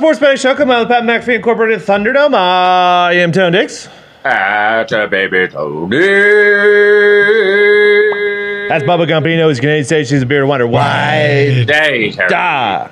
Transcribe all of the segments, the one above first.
Sports Betting Show, come out with Pat McAfee Incorporated Thunderdome. I am Tone Dix. At a baby Tony. That's Bubba Gumpino. He's Canadian stage. He's a beer wonder. Why? Day, Da.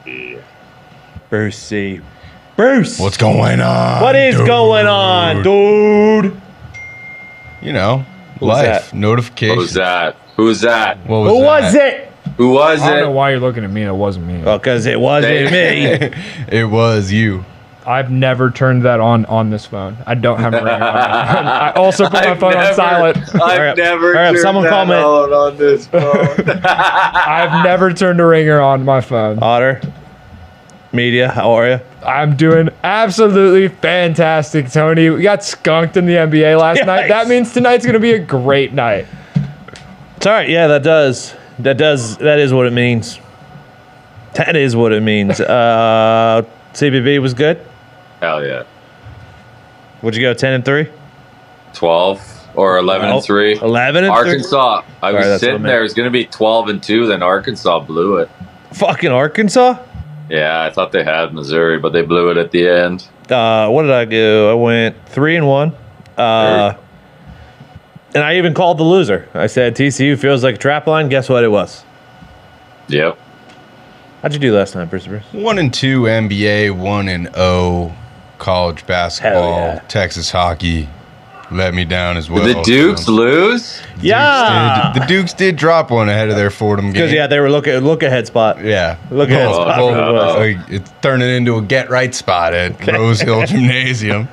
Brucey. Bruce. What's going on? What is going on, dude? You know, Who's life. that? Notifications. Who's that? Who's that? What was Who that? was it? Who was I don't know it? why you're looking at me. It wasn't me. Well, because it wasn't me. It was you. I've never turned that on this phone. I don't have a ringer on my phone. I also put my I've phone on silent. I've never Hurry up, turned someone that comment. on this phone. I've never turned a ringer on my phone. Otter. Media, how are you? I'm doing absolutely fantastic, Tony. We got skunked in the NBA last night. That means tonight's going to be a great night. It's all right. Yeah, that is what it means. That is what it means. CBB was good. Hell yeah. Would you go 10-3? 12 or 11-3. 11-3. Arkansas. I Sorry, was that's sitting what I meant. there. It was going to be 12-2. Then Arkansas blew it. Fucking Arkansas. Yeah, I thought they had Missouri, but they blew it at the end. What did I do? I went 3-1. And I even called the loser. I said TCU feels like a trap line. Guess what it was? Yep. How'd you do last night, Bruce? 1-2 NBA, 1-0 college basketball, Hell yeah. Texas hockey. Let me down as well. Did the Dukes lose? The Dukes did drop one ahead of their Fordham game. Because they were look ahead spot. Yeah. Look ahead Oh, spot. oh, for the Bulls. It's turning into a get right spot at Rose Hill Gymnasium.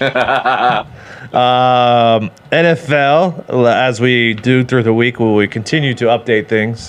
NFL, as we do through the week, we continue to update things.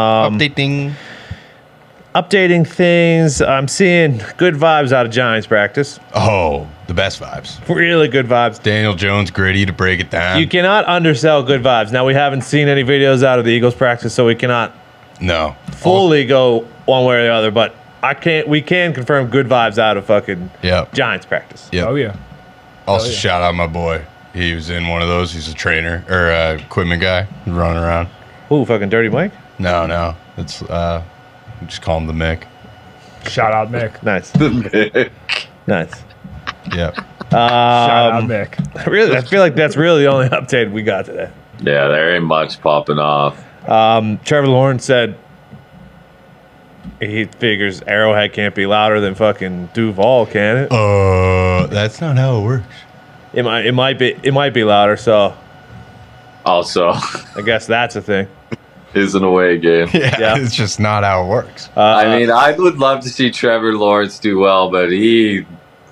Updating things. I'm seeing good vibes out of Giants practice. Oh, the best vibes. Really good vibes. Daniel Jones gritty to break it down. You cannot undersell good vibes. Now, we haven't seen any videos out of the Eagles practice, so we cannot No. fully go one way or the other, but we can confirm good vibes out of fucking Yep. Giants practice. Yep. Oh, yeah. Also, shout out my boy. He was in one of those. He's a trainer or equipment guy running around. Ooh, fucking Dirty Mike. No. It's just call him the Mick. Shout out, Mick. Nice. Nice. Yep. Shout out, Mick. Really, I feel like that's really the only update we got today. Yeah, there ain't much popping off. Trevor Lawrence said he figures Arrowhead can't be louder than fucking Duval, can it? That's not how it works. It might be louder, so Also, I guess that's a thing. is an away game. Yeah. It's just not how it works. I mean, I would love to see Trevor Lawrence do well, but he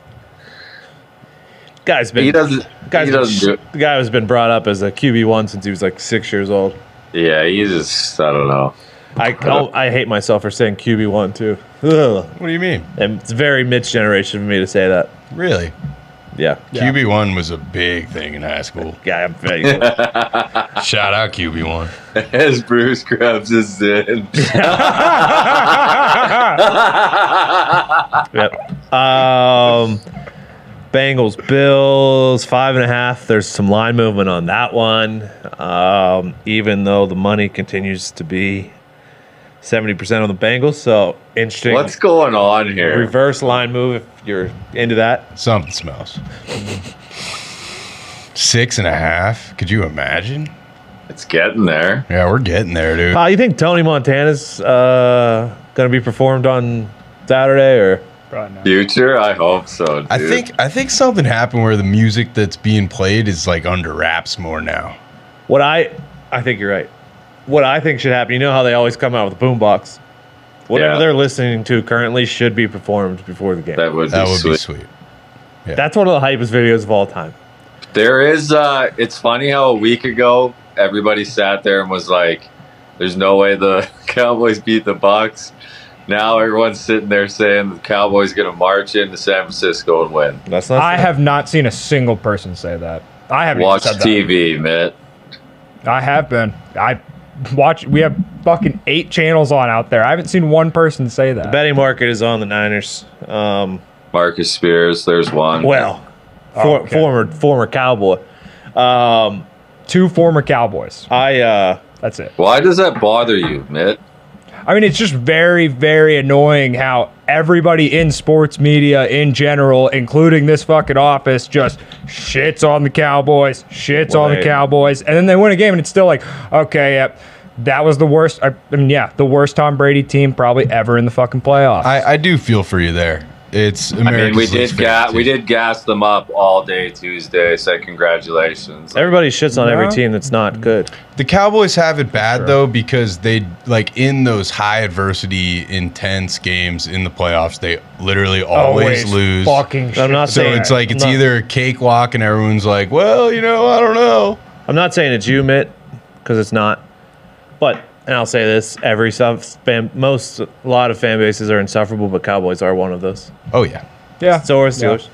doesn't do it. The guy has been brought up as a QB1 since he was like 6 years old. Yeah, he just, I don't know. I hate myself for saying QB1 too. Ugh. What do you mean? And it's very Mitch generation for me to say that. Really? Yeah. QB1 was a big thing in high school. Yeah, I'm very Shout out QB1. As Bruce grabs his in. Yep. Bengals, Bills, 5.5. There's some line movement on that one. Even though the money continues to be 70% on the Bengals. So interesting. What's going on here? Reverse line move if you're into that. Something smells. 6.5. Could you imagine? It's getting there. Yeah, we're getting there, dude. You think Tony Montana's going to be performed on Saturday or? Probably not. Future? I hope so, dude. I think something happened where the music that's being played is like under wraps more now. I think you're right. What I think should happen, you know how they always come out with a boombox. Whatever Yeah. they're listening to currently should be performed before the game. That would be sweet. Yeah. That's one of the hypest videos of all time. There is, it's funny how a week ago, everybody sat there and was like, there's no way the Cowboys beat the Bucs. Now everyone's sitting there saying the Cowboys going to march into San Francisco and win. That's not. I have not seen a single person say that. I haven't Watch even said TV, Mitt. that. I have been. We have fucking 8 channels on out there. I haven't seen one person say that. betting market is on the Niners. Marcus Spears, there's one. Well, okay. former Cowboy. 2 former Cowboys. I That's it. Why does that bother you, Mitt? I mean, it's just very, very annoying how everybody in sports media in general, including this fucking office, just shits on the Cowboys, and then they win a game, and it's still like, okay, yep. That was the worst. I mean, yeah, the worst Tom Brady team probably ever in the fucking playoffs. I do feel for you there. It's America's we did gas them up all day Tuesday. Say congratulations. Everybody shits on every Yeah. team that's not good. The Cowboys have it bad though because they like in those high adversity, intense games in the playoffs, they literally always lose. Fucking shit. I'm not So saying it's like it's I'm not- either a cakewalk and everyone's like, well, I don't know. I'm not saying it's you, Mitt, because it's not. But, and I'll say this: a lot of fan bases are insufferable, but Cowboys are one of those. Oh yeah. Yeah. So are Steelers.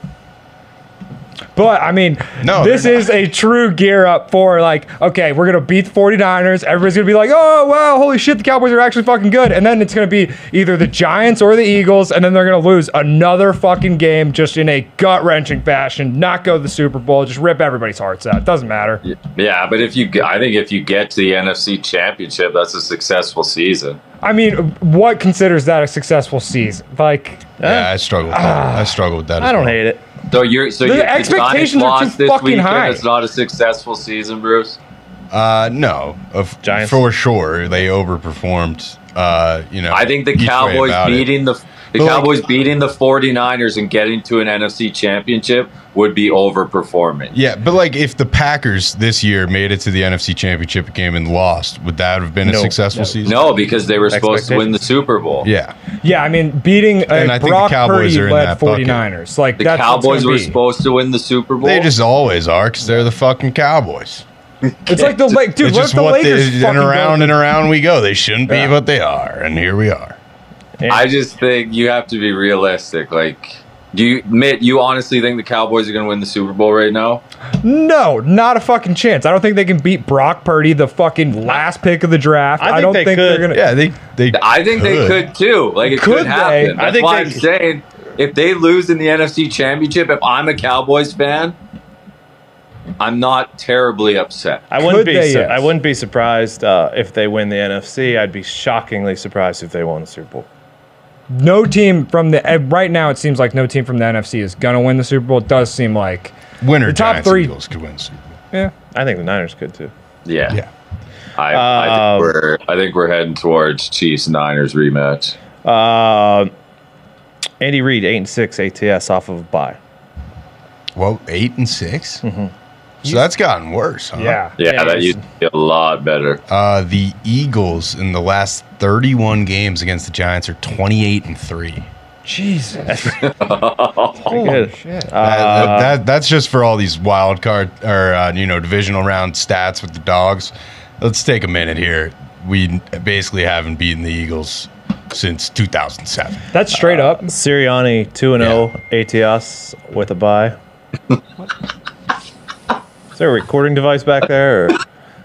But, I mean, No, this they're is a true gear up for, like, okay, we're going to beat the 49ers. Everybody's going to be like, oh, wow, holy shit, the Cowboys are actually fucking good. And then it's going to be either the Giants or the Eagles, and then they're going to lose another fucking game just in a gut-wrenching fashion, not go to the Super Bowl, just rip everybody's hearts out. It doesn't matter. Yeah, but I think if you get to the NFC Championship, that's a successful season. I mean, what considers that a successful season? Like, Yeah, I struggle with that. I struggle with that. I don't hate it. So the expectations Giants are too lost this fucking weekend. high. It's not a successful season, Bruce. No, Giants. for sure they overperformed. I think the each way Cowboys about it. beating the Cowboys beating the 49ers and getting to an NFC Championship would be overperforming. Yeah, but like if the Packers this year made it to the NFC Championship game and lost, would that have been a No. successful season? No, because they were supposed to win the Super Bowl. Yeah. yeah, I mean, beating And I a think Brock the Cowboys are in Purdy-led that bucket. 49ers. Like, The that's what's Cowboys gonna were be. supposed to win the Super Bowl. They just always are because they're the fucking Cowboys. It's like the Lake, dude. It's Let just the what Lakers they, fucking and around go. and around we go. They shouldn't be, Yeah. but they are, and here we are. I just think you have to be realistic. Like, you honestly think the Cowboys are going to win the Super Bowl right now? No, not a fucking chance. I don't think they can beat Brock Purdy, the fucking last pick of the draft. I think don't they think could. they're gonna. Yeah, they. I think they could too. Like, it Could could they? happen. I That's think why they I'm could. saying if they lose in the NFC Championship, if I'm a Cowboys fan, I'm not terribly upset. I wouldn't Could be. they? Yes. I wouldn't be surprised if they win the NFC. I'd be shockingly surprised if they won the Super Bowl. No team from the right now. It seems like no team from the NFC is gonna win the Super Bowl. It does seem like Winner the top Giants three- Eagles could win the Super Bowl. yeah. I think the Niners could too. Yeah. Yeah. I think we're heading towards Chiefs Niners rematch. Andy Reid 8-6 ATS off of a bye. Well, 8 and 6. So that's gotten worse, huh? Yeah. Yeah, that it's- used to be a lot better. The Eagles in the last 31 games against the Giants are 28 and 3. Jesus. Pretty Holy good. shit. That's just for all these wild card or divisional round stats with the dogs. Let's take a minute here. We basically haven't beaten the Eagles since 2007. That's straight up. Sirianni 2-0 ATS with a bye. Is there a recording device back there? Or?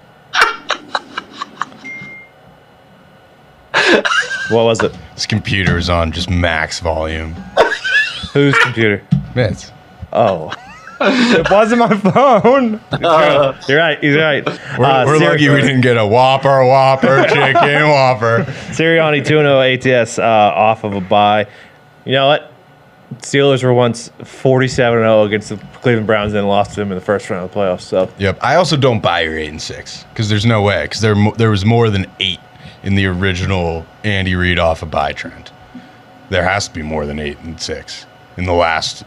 What was it? This computer is on just max volume. Whose computer? Mitts. Oh, It wasn't my phone. you're right. He's right. We're lucky we didn't get a Whopper, chicken Whopper. Sirianni 2-0 ATS off of a bye. You know what? Steelers were once 47-0 against the Cleveland Browns and then lost to them in the first round of the playoffs. So Yep. I also don't buy your 8 and 6 because there's no way because there was more than 8 in the original Andy Reid off a bye trend. There has to be more than 8 and 6 in the last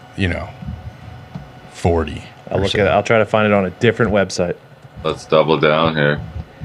40. I'll or look so. at it. I'll try to find it on a different website. Let's double down here.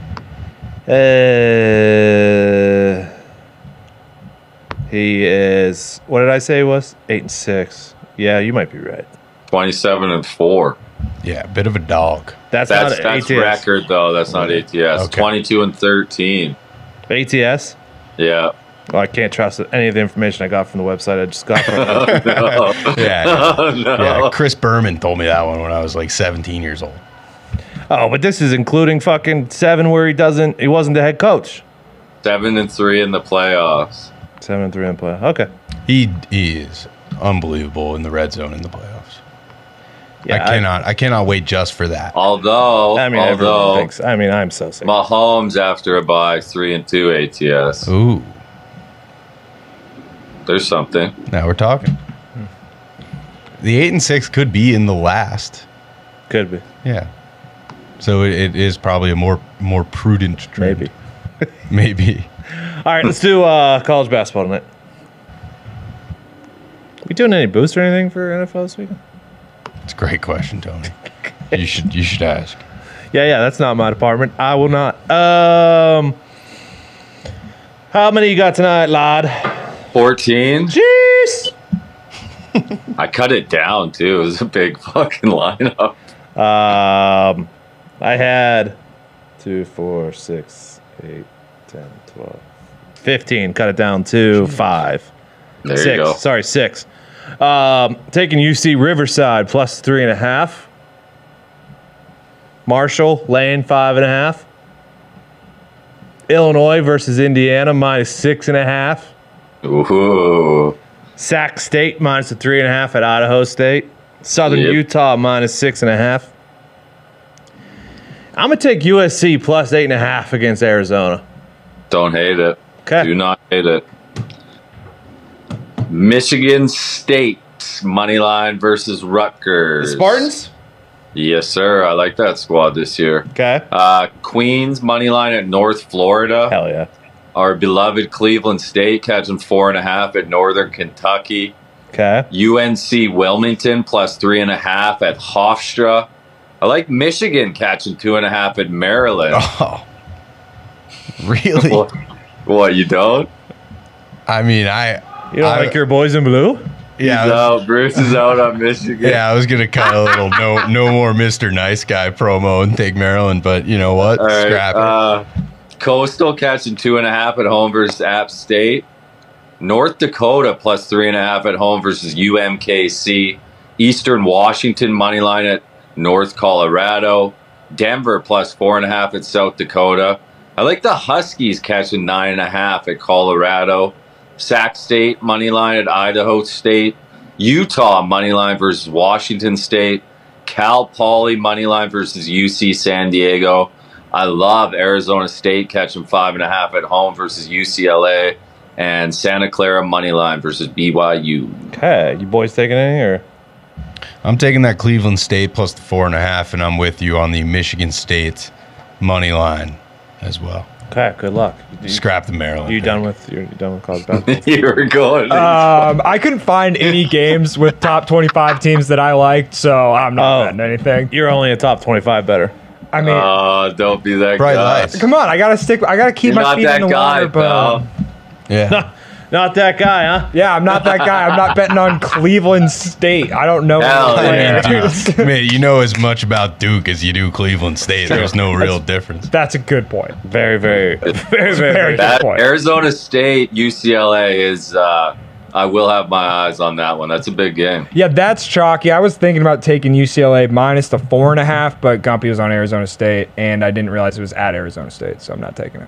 He is. What did I say? He was 8-6. Yeah, you might be right. 27-4. Yeah, a bit of a dog. That's That's not ATS. record though. That's not ATS. Okay. 22-13. ATS. Yeah. Well, I can't trust any of the information I got from the website I just got from. No. Yeah. Oh, no. Yeah, Chris Berman told me that one when I was like 17 years old. Oh, but this is including fucking 7 where he wasn't the head coach. 7-3 in the playoffs. 7-3 in play. Okay. He is unbelievable in the red zone in the playoffs. Yeah, I cannot wait just for that. Although, everyone thinks. I'm so sick. Mahomes after a bye 3-2 ATS. Ooh. There's something. Now we're talking. The 8-6 could be in the last. Could be. Yeah. So it is probably a more prudent trade. Maybe. Maybe. All right, let's do college basketball tonight. We doing any boost or anything for NFL this weekend? It's a great question, Tony. You should ask. Yeah, that's not my department. I will not. How many you got tonight, lad? 14. Jeez. I cut it down too. It was a big fucking lineup. I had 2, 4, 6, 8, 10, 12, 15. Cut it down to 5. There 6. you go. Sorry, 6. Taking UC Riverside plus 3.5. Marshall laying 5.5. Illinois versus Indiana minus 6.5. Ooh. Sac State minus a 3.5 at Idaho State. Southern Yep. Utah minus 6.5. I'm gonna take USC plus 8.5 against Arizona. Don't hate it. Okay. Do not hate it. Michigan State money line versus Rutgers. Spartans. Yes, sir. I like that squad this year. Okay. Queens money line at North Florida. Hell yeah. Our beloved Cleveland State catching 4.5 at Northern Kentucky. Okay. UNC Wilmington plus 3.5 at Hofstra. I like Michigan catching 2.5 at Maryland. Oh. Really? What, you don't? I mean, You don't like your boys in blue? He's out. Bruce is out on Michigan. Yeah, I was gonna cut a little no more Mr. Nice Guy promo and take Maryland, but you know what? All right, Scrap it. Coastal catching 2.5 at home versus App State. North Dakota plus 3.5 at home versus UMKC. Eastern Washington money line at North Colorado. Denver plus 4.5 at South Dakota. I like the Huskies catching 9.5 at Colorado. Sac State money line at Idaho State. Utah money line versus Washington State. Cal Poly money line versus UC San Diego. I love Arizona State catching 5.5 at home versus UCLA. And Santa Clara money line versus BYU. Okay. You boys taking any or? I'm taking that Cleveland State plus the 4.5, and I'm with you on the Michigan State money line as well. Okay. Good luck. Scrap the Maryland. You pick. done with college basketball? You were going. I couldn't find any games with top 25 teams that I liked, so I'm not betting anything. You're only a top 25 better. I mean, Don't be that Bright guy. lights. come on, I gotta keep You're my not feet that in the guy, water, but Yeah. Not that guy, huh? yeah, I'm not that guy. I'm not betting on Cleveland State. I don't know. Hell what yeah. player. Man, you know as much about Duke as you do Cleveland State. There's no real difference. That's a good point. Very, very, very, very very. good point. Arizona State, UCLA is. I will have my eyes on that one. That's a big game. Yeah, that's chalky. I was thinking about taking UCLA minus the 4.5, but Gumpy was on Arizona State, and I didn't realize it was at Arizona State, so I'm not taking it.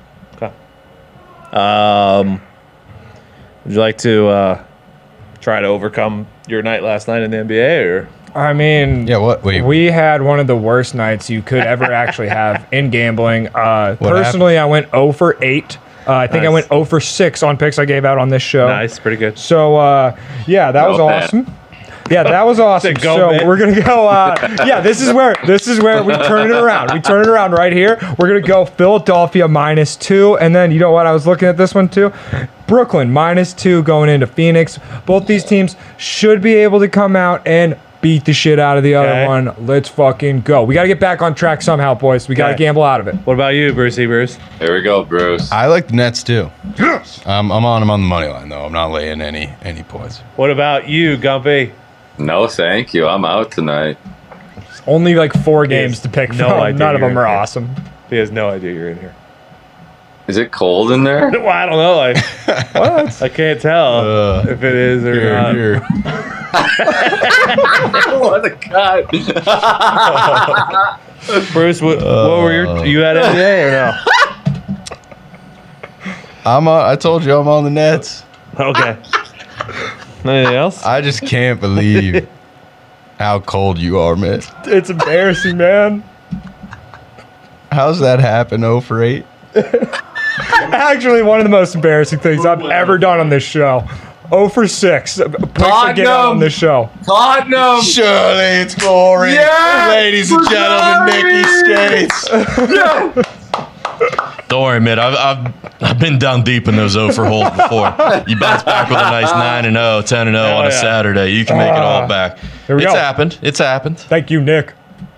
Okay. Would you like to try to overcome your night last night in the NBA, or? I mean, Yeah, what? Wait. we had one of the worst nights you could ever actually have in gambling. Personally, I went 0 for 8. I think I Nice. went 0 for 6 on picks I gave out on this show. Nice, pretty good. So, yeah, that was Go, man. awesome. Yeah, that was awesome. Go, So man. we're gonna go. Yeah, this is where we turn it around. We turn it around right here. We're gonna go Philadelphia -2, and then you know what? I was looking at this one too. Brooklyn -2 going into Phoenix. Both these teams should be able to come out and beat the shit out of the Okay. other one. Let's fucking go. We got to get back on track somehow, boys. We got to Okay. gamble out of it. What about you, Brucey Bruce? Here we go, Bruce. I like the Nets too. Yes. I'm on them on the money line though. I'm not laying any points. What about you, Gumpy? No, thank you. I'm out tonight. Only like 4 games to pick no from. idea None of you're them are in here. awesome. He has no idea you're in here. Is it cold in there? Well, I don't know. What? I can't tell if it is or not. Here. What a cut. Bruce, what were you at NBA or no? I told you I'm on the Nets. Okay. Anything else? I just can't believe how cold you are, man. It's embarrassing, man. How's that happen? 0 for 8. Actually, one of the most embarrassing things I've ever done on this show. 0 for 6. Quick to get out on Tottenham. the show. Tottenham. Surely it's glory. Yeah, Ladies and for gentlemen, glory. Nicky Skates. Don't worry, Mitt. I've been down deep in those 0 for holes before. You bounce back with a nice 9-0, 10-0 on a yeah. Saturday. You can make it all back. Here we It's go. happened. It's happened. Thank you, Nick.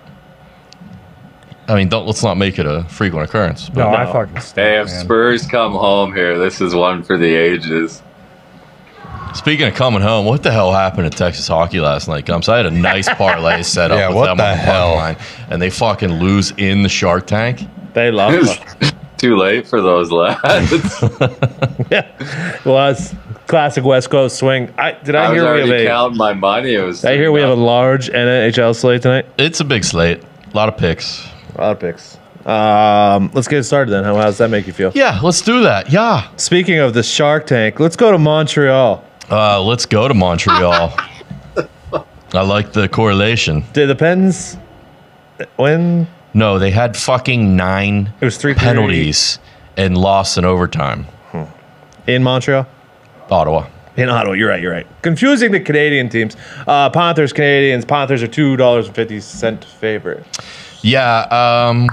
I mean, let's not make it a frequent occurrence. No, But I fucking stink, Hey, if man. Spurs come home here, this is one for the ages. speaking of coming home, what the hell happened at Texas hockey last night, Gumps? I had a nice parlay set up Yeah, with what them the on the hell? line, and they fucking lose in the Shark Tank. They love It was too late for those lads. Yeah, it was classic West Coast swing. Did I I was hear we have already a? counting my money. It was. I hear we have a large NHL slate tonight. It's a big slate. A lot of picks. A lot of picks. Let's get started then. How does that make you feel? Yeah, let's do that. Yeah. Speaking of the Shark Tank, let's go to Montreal. Let's go to Montreal. I like the correlation. Did the Pens win? No, they had fucking 9 It was 3-3 penalties and lost in overtime. in Montreal. Ottawa. In Ottawa, you're right. Confusing the Canadian teams. Panthers, Canadians. Panthers are $2.50 favorite. Yeah.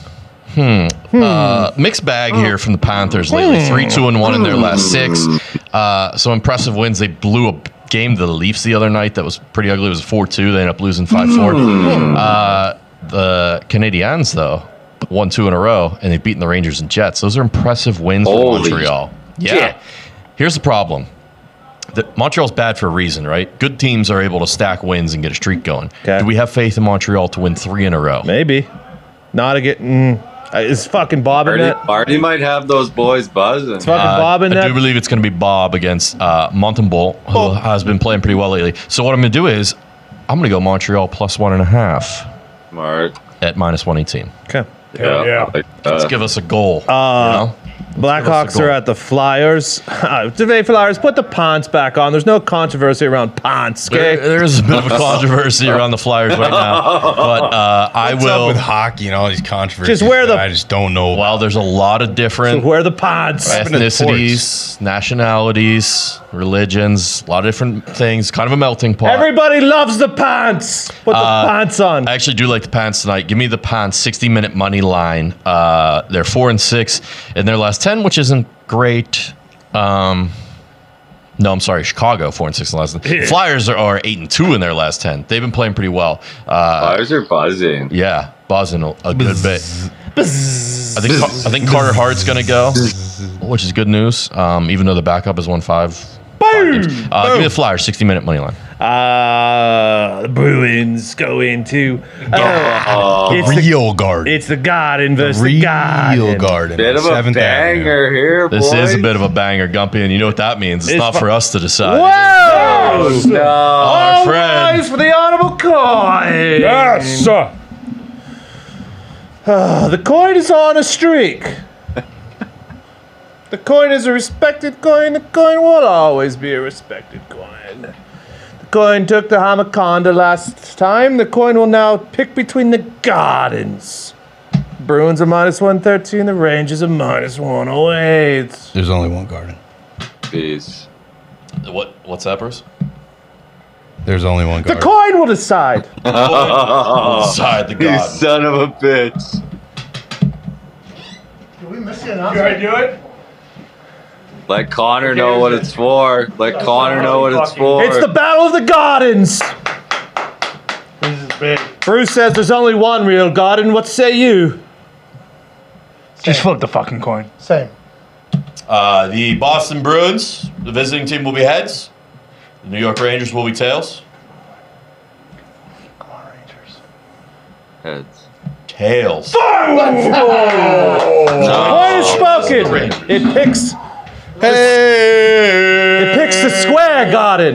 Mixed bag here from the Panthers lately. 3-2-1 in their last 6. Some impressive wins. They blew a game to the Leafs the other night that was pretty ugly. It was 4-2. They ended up losing 5-4. The Canadiens, though, won 2 in a row, and they've beaten the Rangers and Jets. Those are impressive wins for Holy Montreal. Yeah. shit. Here's the problem. Montreal's bad for a reason, right? Good teams are able to stack wins and get a streak going. Okay. Do we have faith in Montreal to win 3 in a row? Maybe. Not a getting. Is fucking Bob in that? Marty might have those boys buzzing. It's fucking Bob in I do that. believe it's going to be Bob against Montembeault, who has been playing pretty well lately. So what I'm going to do is I'm going to go Montreal plus 1.5 Smart. at minus 118. Okay. Yeah. Let's give us a goal. you know? Blackhawks goal. are at the Flyers. Today, Flyers, put the pants back on. There's no controversy around pants, okay? There's a bit of a controversy around the Flyers right now, but I What's up will. with hockey and all these controversies? Just wear the- that I just don't know. Well, there's a lot of different Wear the pants. happened to ethnicities, nationalities, religions, a lot of different things. Kind of a melting pot. Everybody loves the pants. Put the pants on. I actually do like the Pants tonight. Give me the Pants 60-minute money line. They're 4-6 in their last 10, which isn't great. No, I'm sorry, Chicago 4-6 in the last 10. Flyers are 8-2 in their last 10. They've been playing pretty well. Flyers are buzzing. Yeah, buzzing a good bit. I think Carter Hart's gonna go, which is good news. Even though the backup is 1-5. Give me the Flyers 60-minute money line. The Bruins go into. It's the, Real Garden. it's the Garden versus the Real Garden. Garden. Bit of a 7th Avenue. banger here, This boys. is a bit of a banger, Gumpy, and you know what that means. It's It's not fu- for us to decide. Whoa! No. Our All friend. rise for the honorable coin. Yes. The coin is on a streak. The coin is a respected coin. The coin will always be a respected coin. The coin took the Hamaconda last time. The coin will now pick between the Gardens. Bruins are minus 113. The Rangers are minus 108. There's only one Garden. Peace. What's that, Bruce? There's only one The Garden. coin will decide. Inside the You God. son of a bitch. Do it? Let Connor know what it's for. Let Connor know what it's for. It's the Battle of the Gardens. Bruce says there's only one real Garden. What say you? Just flip the fucking coin. Same. The Boston Bruins, the visiting team, will be heads. The New York Rangers will be tails. Come on, Rangers. Heads. Tails. Coin is spoken. It picks. It picks the square Garden.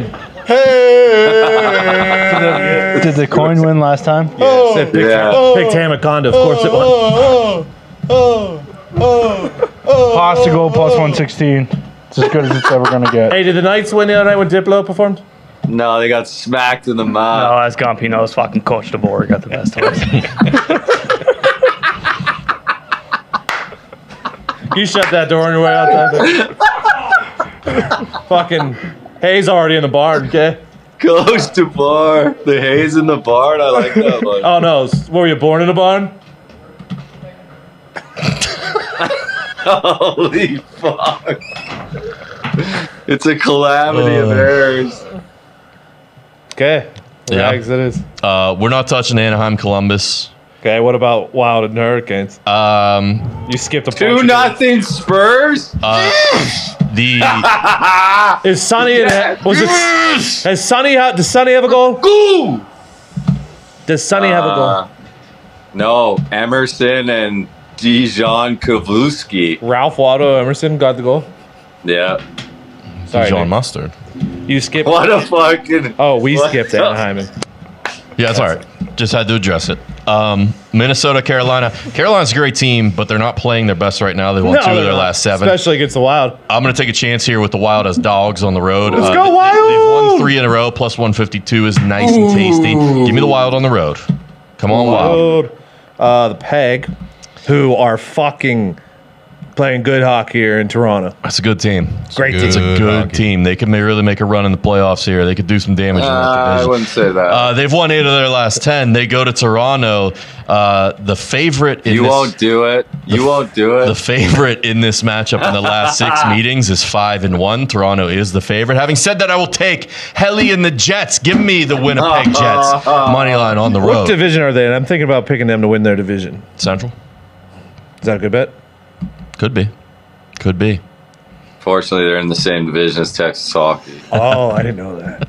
Did the coin win last time? Yes, it picked, Yeah. picked Hamaconda. Of course it won. Pasta goal plus 116. It's as good as it's ever gonna get. Hey, did the Knights win the other night when Diplo performed? No, they got smacked in the Oh, mouth. that's Gumpy knows. Fucking Coach DeBoer got the best of us. You shut that door on your way out. Fucking Hayes already in the barn, okay? Goes to bar. The Hayes in the barn. I like that one. Oh, no. Were you born in a barn? Holy fuck. It's a calamity of errors. Okay. Yeah. Rags it is. We're not touching Anaheim, Columbus. Okay, what about Wild and Hurricanes? You skipped a bunch. 2-0 Spurs? Is Sonny in it? Was it? Has Sonny? Does Sonny have a goal? Ooh! Does Sonny have a goal? No, Emerson and Dijon Kavluski. Ralph Waldo Emerson got the goal. Yeah. Sorry, John Nick. Mustard. You skipped. What a fucking. Oh, we what skipped the- Anaheim. Yeah, it's all right. Just had to address it. Minnesota, Carolina. Carolina's a great team, but they're not playing their best right now. They won 2 of they're their not. last 7. Especially against the Wild. I'm going to take a chance here with the Wild as dogs on the road. Let's go, They've Wild! won 3 in a row. Plus 152 is nice and tasty. Give me the Wild on the road. Come on, Wild. The Peg, who are fucking playing good hockey here in Toronto. That's a good team. Great It's team. a good hockey. team. They can really make a run in the playoffs here. They could do some damage in that I division. wouldn't say that. They've won 8 of their last 10. They go to Toronto. The favorite in You this, won't do it. You won't do the it. favorite in this matchup in the last 6 meetings is 5-1. Toronto is the favorite. Having said that, I will take Helly and the Jets. Give me the Winnipeg Jets money line on the What road. division are they in? I'm thinking about picking them to win their division. Central Is that a good bet? could be, could be. Fortunately, they're in the same division as Texas hockey. Oh, I didn't know that.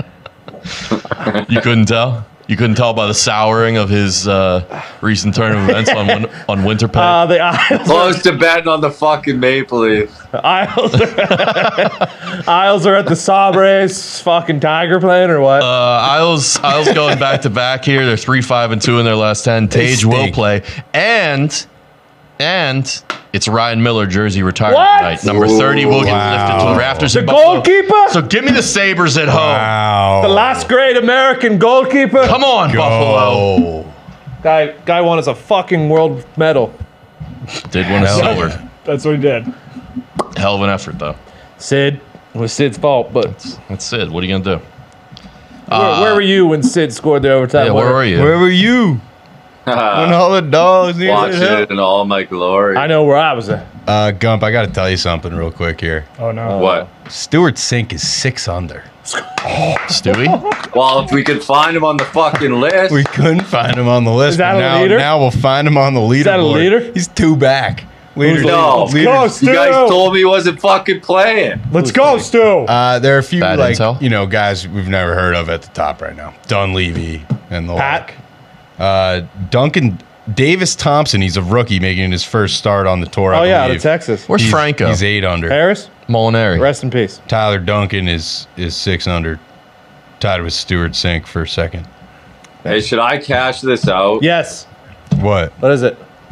You couldn't tell. You couldn't tell by the souring of his recent turn of events on Winterpeg. The Isles, Close to betting on the fucking Maple Leafs. Isles are at the Sabres. Fucking Tiger playing or what? Isles going back to back here. They're 3-5-2 in their last 10. Tage will stink. play, and it's Ryan Miller jersey retirement What? night. Number 30 will get lifted to the rafters. The in Buffalo. goalkeeper? So give me the Sabres at home. Wow. The last great American goalkeeper? Come on, Buffalo. Guy won us a fucking world medal. Did win a silver. That's what he did. Hell of an effort though. Sid. It was Sid's fault, but That's Sid. What are you gonna do? where were you when Sid scored the overtime Yeah, winner? where were you? Where were you? When all the dogs needed Watching help? it in all my glory. I know where I was at. Gump, I got to tell you something real quick here. Oh no. What? Stuart Sink is 6 under. Stewie? Well, if we could find him on the fucking list. We couldn't find him on the list. Is that but a now, leader? Now we'll find him on the leaderboard. that a leader? He's 2 back. Leaders, No. leaders- Go, You Stu! guys told me he wasn't fucking playing. Let's go, Stu! there are a few Bad intel? guys we've never heard of at the top right now. Dunleavy and the Pat? like. Duncan Davis Thompson. He's a rookie making his first start on the tour. Oh, I yeah, out believe. of Texas. Where's He's- Franco? He's 8 under. Harris? Molinari. Rest in peace. Tyler Duncan is 6 under. Tied with Stuart Sink for second. Hey, should I cash this out? Yes. What? What is it?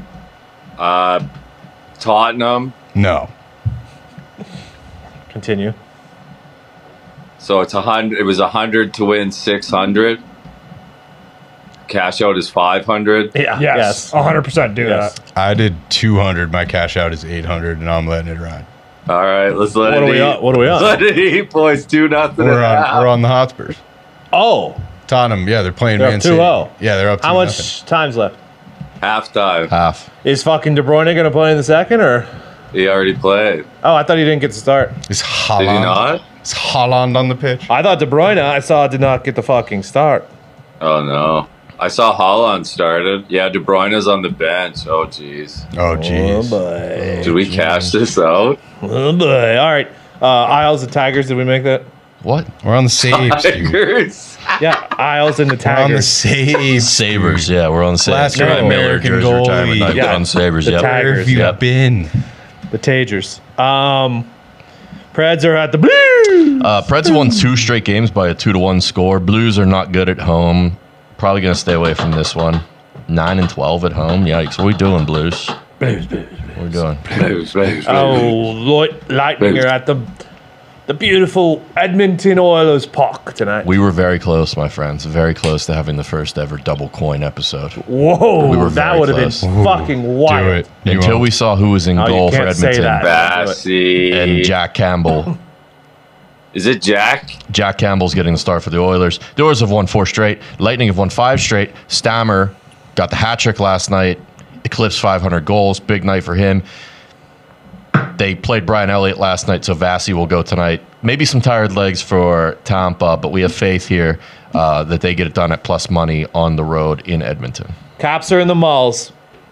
Tottenham. No. Continue. So it's 100. It was 100 to win 600. Cash out is 500. Yeah. Yes. 100% do Yes. that. I did 200. My cash out is 800, and I'm letting it ride. All right, let's let What it are we eat. on? What are we on? Let it eat, boys. 2-0. We're on the Hotspurs. Oh. Tottenham, yeah, they're playing They're Man up City. 2-0. Yeah, they're up 2 How much time's left? Halftime. Half. Is fucking De Bruyne going to play in the second, or? He already played. Oh, I thought he didn't get to start. Is Did Haaland? he not? Is Haaland on the pitch? I thought De Bruyne, I saw, did not get the fucking start. Oh no. I saw Holland started. Yeah, De Bruyne's on the bench. Oh jeez. Oh, jeez. boy. Did we cash this out? Oh, boy. All right. Isles and Tigers, did we make that? What? We're on the saves, dude. Tigers. Yeah, Isles and the We're on the Tigers. saves. Sabres. Yeah, we're on the Sabres. Last year, Ryan Miller American jersey retirement goalie. night. Yeah. On the Sabres. The Yep. Tigers. Where have you Yep. been? The Tagers. Preds are at the Blues. Preds won 2 straight games by a 2-1 score. Blues are not good at home. Probably going to stay away from this one. 9-12 at home. Yikes. What are we doing, Blues? Blues. What are we doing? Oh, Lightning are at the beautiful Edmonton Oilers Park tonight. We were very close, my friends. Very close to having the first ever double coin episode. Whoa, We were that very would have been close. fucking Do wild. it. You Until won't. we saw who was in Oh, you goal for can't say Edmonton. that. Bassy. And Jack Campbell. Is it Jack? Jack Campbell's getting the start for the Oilers. The Oilers have won 4 straight. Lightning have won 5 straight. Stammer got the hat trick last night. Eclipsed 500 goals. Big night for him. They played Brian Elliott last night, so Vasi will go tonight. Maybe some tired legs for Tampa, but we have faith here that they get it done at plus money on the road in Edmonton. Caps are in the malls.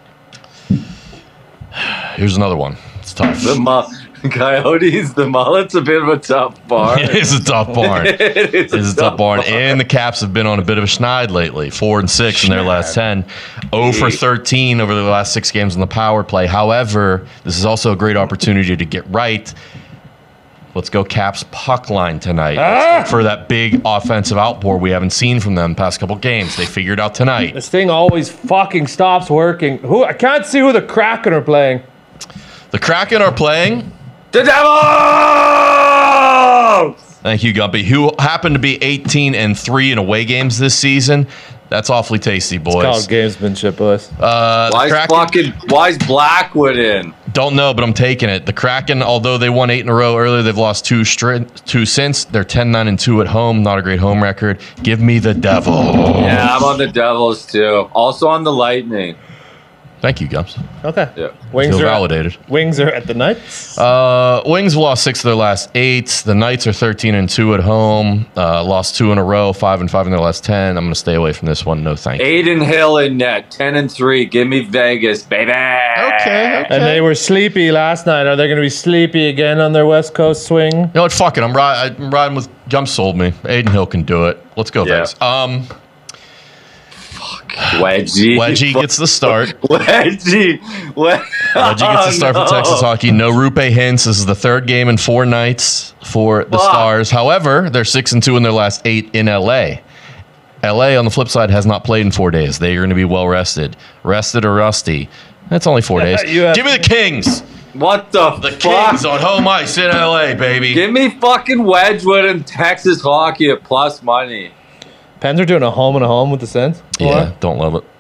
Here's another one. It's tough. Coyotes, the mullet's a bit of a tough bar. It is a tough barn. It is a tough barn. And the Caps have been on a bit of a schneid lately. 4-6 in their last 10. 0 for 13 over the last 6 games on the power play. However, this is also a great opportunity to get right. Let's go Caps puck line tonight. Let's look for that big offensive outpour we haven't seen from them the past couple games. They figured out tonight. This thing always fucking stops working. I can't see who the Kraken are playing. The Kraken are playing. The Devils! Thank you, Gumpy. Who happened to be 18-3 in away games this season. That's awfully tasty, boys. It's called gamesmanship, boys. Why is Blackwood in? Don't know, but I'm taking it. The Kraken, although they won 8 in a row earlier, they've lost 2 since. They're 10-9-2 at home. Not a great home record. Give me the Devil. Yeah, I'm on the Devils too. Also on the Lightning. Thank you, Gumps. Okay. Yeah. Wings Feel are validated. Wings are at the Knights. Wings lost 6 of their last 8. The Knights are 13-2 at home. Lost 2 in a row, 5-5 in their last 10. I'm going to stay away from this one. No, thank you. Aiden Hill in net, 10-3. Give me Vegas, baby. Okay. And they were sleepy last night. Are they going to be sleepy again on their West Coast swing? You know what? Fuck it. I'm riding with Gumps. Sold me. Aiden Hill can do it. Let's go, Yeah. Vegas. Wedgie gets the start. Wedgie Gets the start for Texas hockey. No Rupe Hintz. This is the 3rd game in 4 nights for the Stars. However, they're 6-2 in their last 8 in LA. LA, on the flip side, has not played in 4 days. They are going to be well rested. Rested or rusty. That's only 4 days. Give me the Kings. What the fuck? Kings on home ice in LA, baby. Give me fucking Wedgwood and Texas hockey at plus money. Pens are doing a home and a home with the Sens. Yeah, don't love it.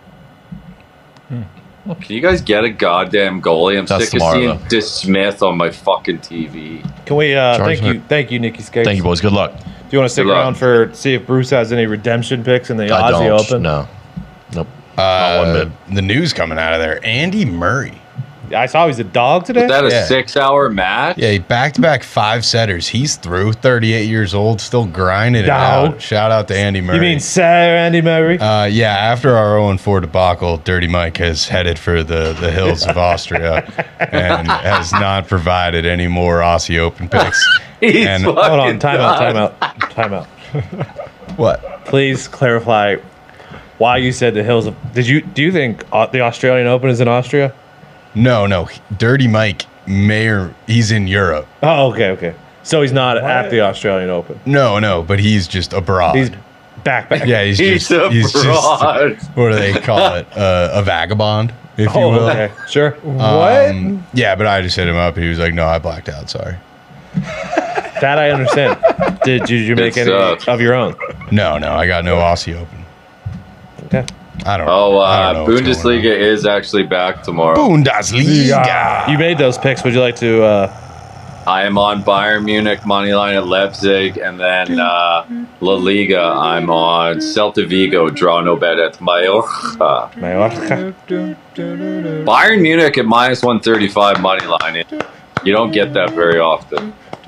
Can you guys get a goddamn goalie? I'm That's sick tomorrow, of seeing though. Dis Smith on my fucking TV. Can we? Charge Thank you, Nikki Skates. Thank you, boys. Good luck. Do you want to stick Good luck. around for see if Bruce has any redemption picks in the I Aussie don't. Open? No. Nope. Not one bit. The news coming out of there. Andy Murray. I saw he's a dog today. Is that a Yeah. 6-hour match? Yeah, back-to-back 5-setters. He's through. 38 years old, still grinding it Dog. out. Shout out to Andy Murray. You mean Sir Andy Murray? Yeah, after our 0-4 debacle, Dirty Mike has headed for the hills of Austria and has not provided any more Aussie Open picks. He's And- fucking Hold on, time done. out. What? Please clarify why you said the hills of. Do you think the Australian Open is in Austria? No. Dirty Mike he's in Europe. Oh, okay. So he's not at the Australian Open. No, but he's just abroad. He's back. yeah, he's He's just abroad. what do they call it? A vagabond, if you Oh, will. okay, sure. Yeah, but I just hit him up and he was like, "No, I blacked out. Sorry." That I understand. Did you make any stuff. of your own? No, I got no Aussie Open. Okay. I don't. Oh, I don't know what's going Bundesliga is actually back tomorrow. on. Bundesliga. You made those picks. Would you like to? I am on Bayern Munich moneyline at Leipzig, and then La Liga. I'm on Celta Vigo draw no bet at Mallorca. Mallorca? Bayern Munich at -135 moneyline. You don't get that very often.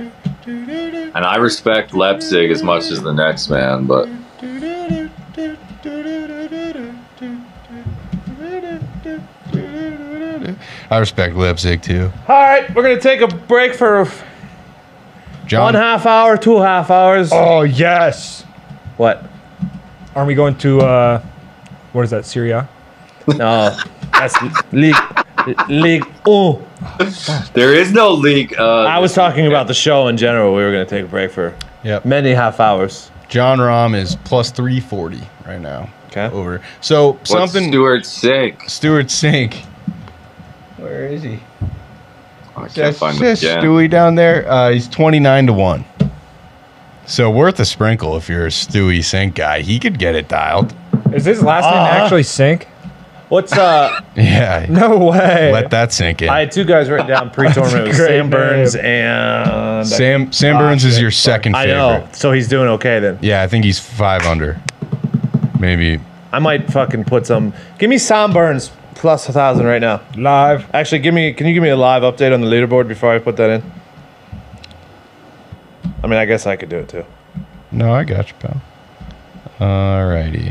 And I respect Leipzig as much as the next man, but I respect Leipzig too. All right, we're gonna take a break for John, 1/2 hour, 2.5 hours. Oh, yes. What? Aren't we going to, what is that, Syria? No, that's League. Oh, there is no league. I was talking about the show in general. We were gonna take a break for Yep. many half hours. John Rahm is plus 340 right now. Okay. Over. So What's something. Stuart Sink? Stuart Sink. Where is he? I can't That's find him just again. Stewie down there. He's 29-1. So worth a sprinkle if you're a Stewie Sink guy. He could get it dialed. Is his last name actually Sink? What's Yeah. No way. Let that sink in. I had two guys written down pre-tournament. It was Great Sam Burns name. and Sam Burns is your second I favorite. know. So he's doing okay then. Yeah, I think he's 5 under. Maybe. I might fucking put some. Give me Sam Burns plus 1,000 right now. Live. Actually, can you give me a live update on the leaderboard before I put that in? I mean, I guess I could do it too. No, I got you, pal. Alrighty.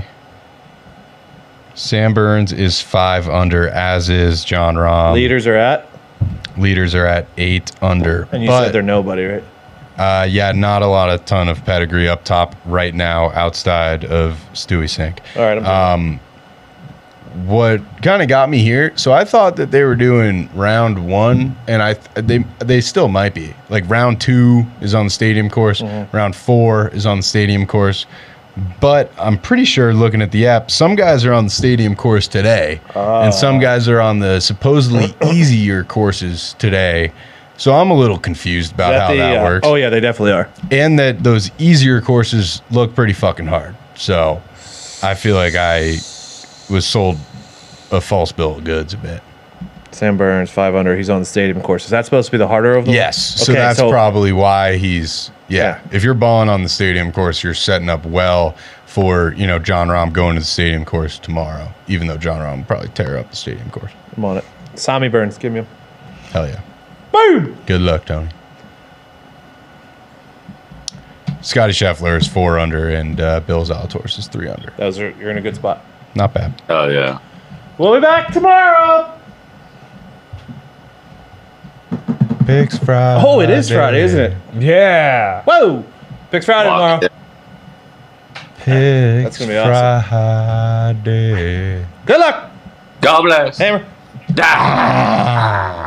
Sam Burns is 5 under, as is John Rahm. Leaders are at, Leaders are at 8 under. and you but, said they're nobody, right? yeah, not a ton of pedigree up top right now outside of Stewie Sink. All right, I'm done. What kind of got me here? So I thought that they were doing round 1, and they still might be. Like round 2 is on the stadium course, round 4 is on the stadium course. But I'm pretty sure, looking at the app, some guys are on the stadium course today, and some guys are on the supposedly easier courses today. So I'm a little confused about how that works. Oh yeah, they definitely are. And that those easier courses look pretty fucking hard. So I feel like I was sold a false bill of goods a bit. Sam Burns, 5 under. He's on the stadium course. Is that supposed to be the harder of them? Yes. So Okay, that's probably why he's, Yeah. If you're balling on the stadium course, you're setting up well for, John Rahm going to the stadium course tomorrow, even though John Rahm will probably tear up the stadium course. I'm on it. Sammy Burns, give me him. Hell yeah. Boom! Good luck, Tony. Scotty Scheffler is 4 under, and Bill Zalatoris is 3 under. You're in a good spot. Not bad. Oh yeah. We'll be back tomorrow. Picks Friday. Oh, it is Friday, isn't it? Yeah. Whoa! Picks Friday tomorrow. Picks That's gonna be awesome. Friday. Good luck, God bless. Hammer. Ah!